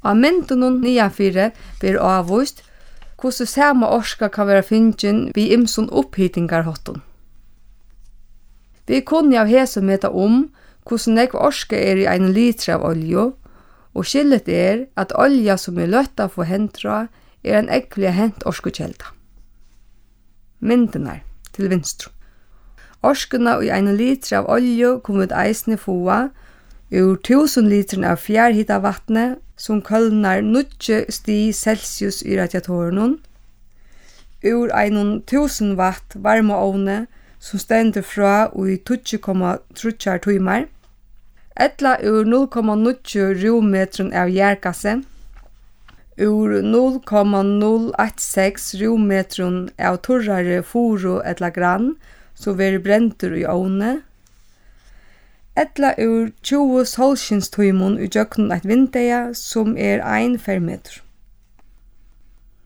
Av myndunum nianfyri blir avvist hvordan sama orska kan være fingin vi imsun upphitingarhotton. Vi kunne av hese meta hvordan nekv orska i ein litra av olju, og skillet at olja som løtt av få hendra en ekvelig hent orskukjelda. Myndenar til vinstru. Orskuna i ein litra av olju kom vi eisne fåa ur 1000 litren av fjærhita vattne som kølnar 90 stig Celsius i radiatoren, ur ein 1000 watt varmeovne som stendur fra i 20,3 timmar, etla ur 0,9 rúmmetrum av jærgasse, ur 0,016 rúmmetrum av turrare furu etla grann som veri brentur i ovne, etla ur 20 solskinstøymon i jøknun eit vindeia som 1 fermeter.